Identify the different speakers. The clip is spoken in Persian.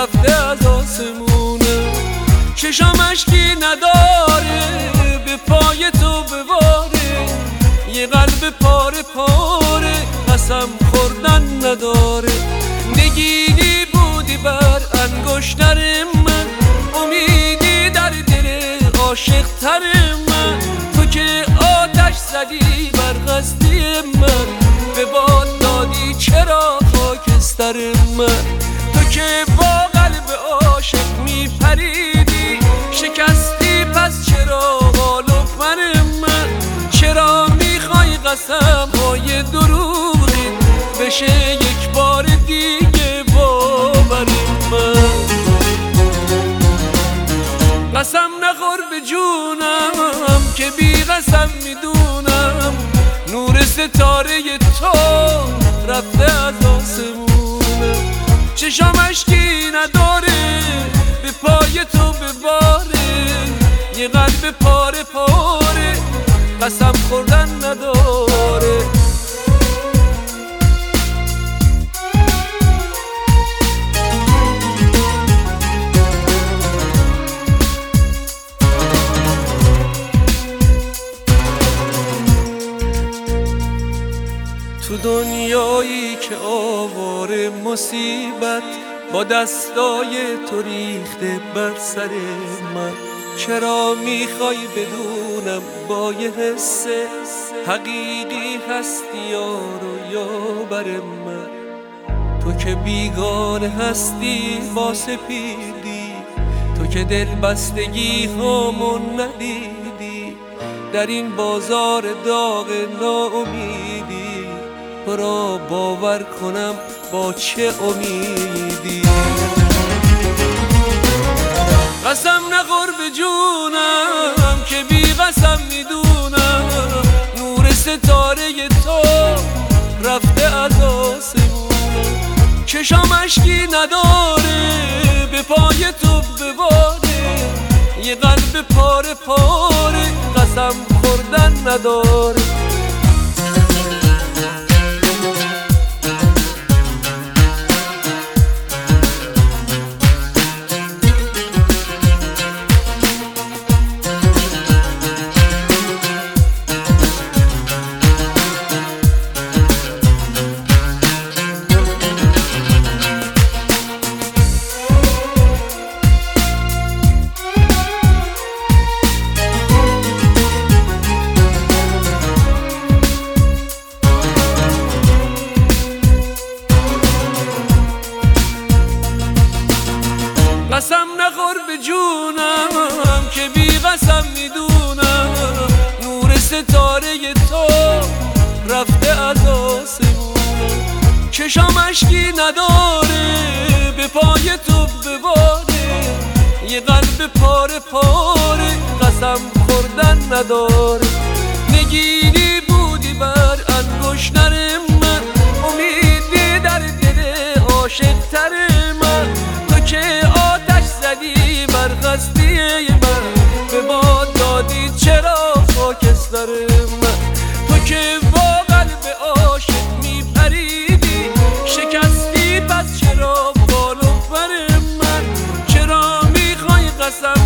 Speaker 1: رفته از آسمونه. چشام اشکی نداره به پای تو بباره، یه قلب پاره پاره قسم خوردن نداره. نگینی بودی بر انگشتر من، امیدی در دل عاشق تر من. تو که آتش زدی بر قصدی من، به باد دادی چرا خاکستر من. تو که با قلب عاشق میپریدی، شکستی پس چرا غالب من. چرا میخوای قسم های دروغی بشه یک بار دیگه باور من. قسم نخور به جونم که بی قسم میدونم، نور ستاره تو رفته از آسمونه. چشام اشکی نداره به پای تو بباره، یه قلب پاره پاره قسم خوردن نداره. تو دنیایی که آواره مصیبت با دستای تو ریخته بر سر من، چرا میخوای بدونم با یه حس حقیقی هستی یارو یا بر من. تو که بیگانه هستی با سپیدی، تو که دل بستگی همون ندیدی، در این بازار داغ ناامیدی تو را باور کنم با چه امیدی. قسم نخور به جونم که بی قسم میدونم، نور ستاره تو رفته از آسمونه. چشام اشکی نداره به پای تو بباره، یه قلب پاره پاره قسم خوردن نداره. قسم نخور به جونم که بی قسم میدونم، نور ستاره تو رفته از آسمونه. چشام اشکی نداره به پای تو بباره، یه قلب پاره پاره قسم خوردن نداره. نگینی بودی بر انگشتر من، امیدی در دل عاشق تر من. تو که آتش زدی بر قصدی من، به باد دادی چرا خاکستر من. تو که با قلب عاشق میپریدی، شکستی پس چرا بالو بر من. چرا میخوای قسم